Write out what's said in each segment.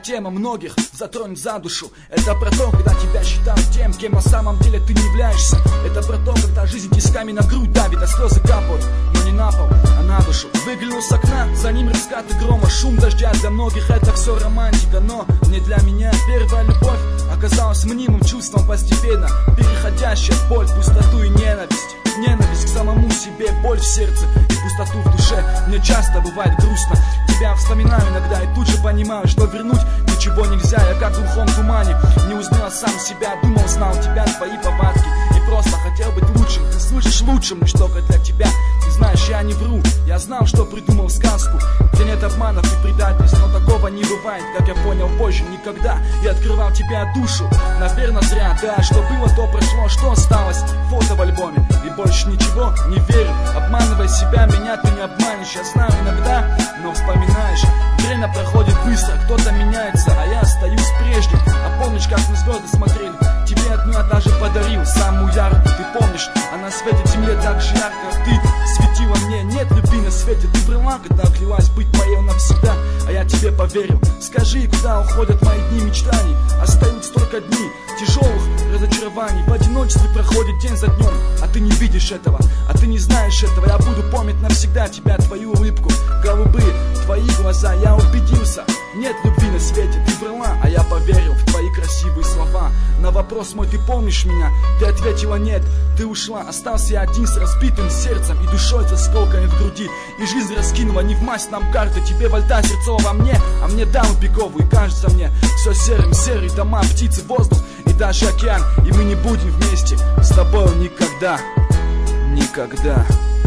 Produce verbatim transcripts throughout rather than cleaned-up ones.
тема многих затронет за душу. Это про то, когда тебя считают тем, кем на самом деле ты не являешься. Это про то, когда жизнь тисками на грудь давит, а слезы капают, но не на пол, а на душу. Выглянул с окна, за ним раскаты грома, шум дождя. Для многих это все романтика, но не для меня. Первая любовь оказалась мнимым чувством, постепенно переходящая в боль, пустоту и ненависть. Ненависть к самому себе, боль в сердце и пустоту в душе. Мне часто бывает грустно, тебя вспоминаю иногда и тут же понимаю, что вернуть ничего нельзя. Я как в глухом тумане, не узнал сам себя, думал, знал тебя, твои повадки и просто хотел быть лучшим. Ты слышишь лучшим, лишь только для тебя. Ты знаешь, я не вру, я знал, что придумал сказку, где нет обманов и предательств, но такого не бывает, как я понял позже, никогда. Я открывал тебя душу, наверное зря, да, что было, то прошло, что осталось, фото в альбоме, и больше ничего не верю. Обманывай себя, меня ты не обманешь, я знаю иногда, но вспоминаешь. Время проходит быстро, кто-то меняется, а я остаюсь прежним. А помнишь, как мы звезды смотрели? Тебе одну я даже подарил, самую яркую, ты помнишь? Она светит земле так же ярко, как ты светила мне. Нет любви на свете, ты врала, когда клялась быть моей навсегда, а я тебе поверил. Скажи, куда уходят мои дни мечтаний? Остаются только дни тяжелых разочарований. В одиночестве проходит день за днем, а ты не видишь этого, а ты не знаешь этого. Я буду помнить навсегда тебя, твою улыбку, голубые твои глаза. Я убедился, нет любви на свете, ты врала, а я поверил в твои красивые слова. На вопрос мой, ты помнишь меня? Ты ответила нет, ты ушла. Остался я один с разбитым сердцем и душой с осколками в груди. И жизнь раскинула не в масть нам карты, тебе вольта сердцова во мне, а мне даму пиковую. И кажется мне все серым, серые дома, птицы, воздух и даже океан. И мы не будем вместе с тобой никогда, никогда.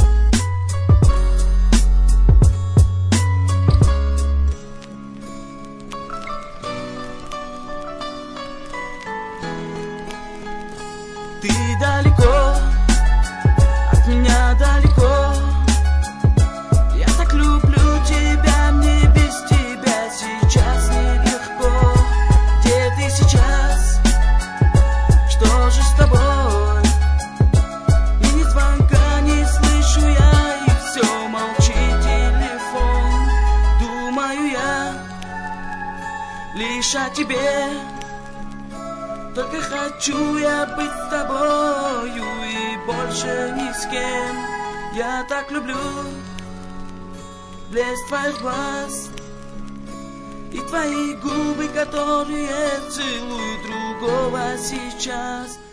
Ты далеко, от меня далеко. Я так люблю тебя, мне без тебя сейчас нелегко. Где ты сейчас? Что же с тобой? И ни звонка не слышу я, и все молчит телефон. Думаю я лишь о тебе. Только хочу я быть с тобою и больше ни с кем. Я так люблю блеск твоих глаз и твои губы, которые целуют другого сейчас.